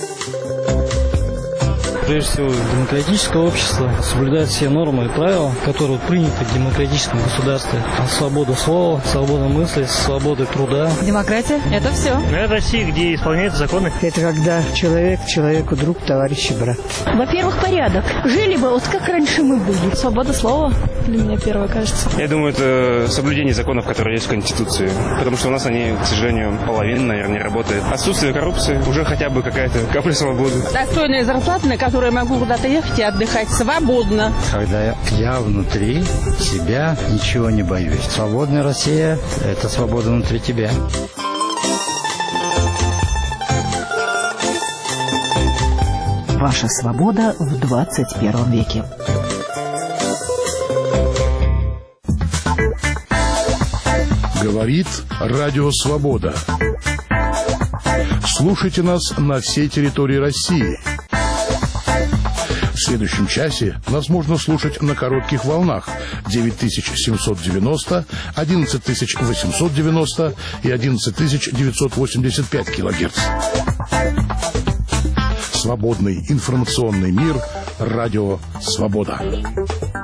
Прежде всего, демократическое общество соблюдает все нормы и правила, которые приняты в демократическом государстве. Свобода слова, свобода мысли, свобода труда. Демократия – это все. Это Россия, где исполняются законы. Это когда человек человеку друг, товарищ и брат. Во-первых, порядок. Жили бы вот как раньше мы были. Свобода слова для меня первое, кажется. Я думаю, это соблюдение законов, которые есть в Конституции. Потому что у нас они, к сожалению, половина, наверное, не работает. Отсутствие коррупции, уже хотя бы какая-то капля свободы. Достойная зарплата, на которую которой могу куда-то ехать и отдыхать свободно. Когда я внутри себя ничего не боюсь. Свободная Россия – это свобода внутри тебя. Ваша свобода в двадцать первом веке. Говорит Радио Свобода. Слушайте нас на всей территории России. В следующем часе нас можно слушать на коротких волнах девять тысяч семьсот девяносто, одиннадцать тысяч восемьсот девяносто и одиннадцать тысяч девятьсот восемьдесят пять килогерц. Свободный информационный мир. Радио Свобода.